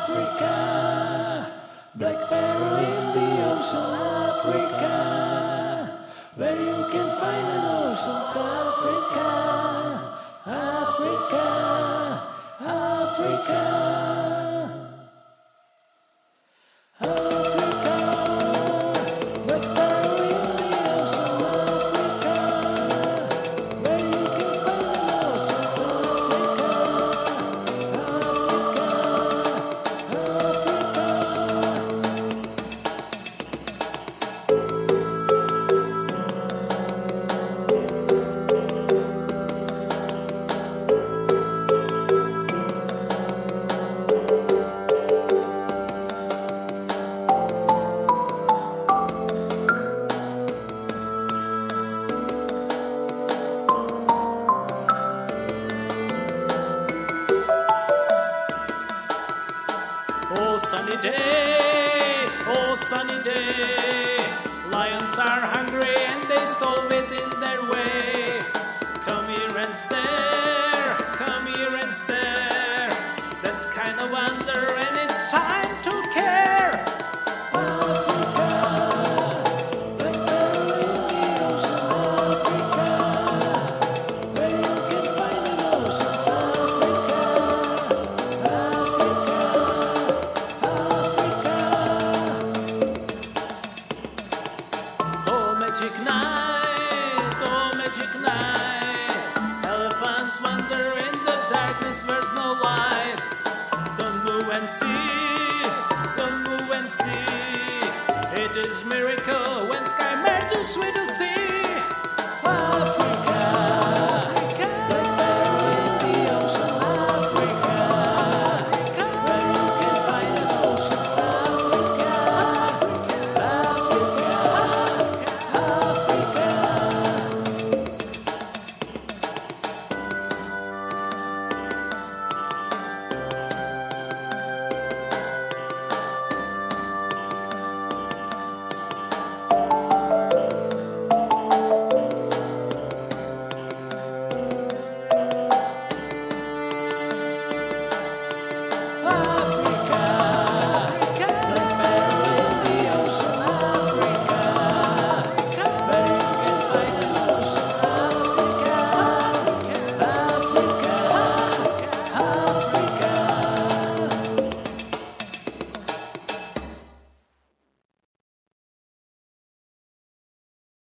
Africa. Black peril in the ocean, Africa. Where you can find an ocean, Africa. Africa, Africa. Oh sunny day, lions are hungry and they solve it in their way. Come here and stare, that's kind of wonder and it's time to care. Magic night, elephants wander in the darkness, there's no lights. Don't move and see.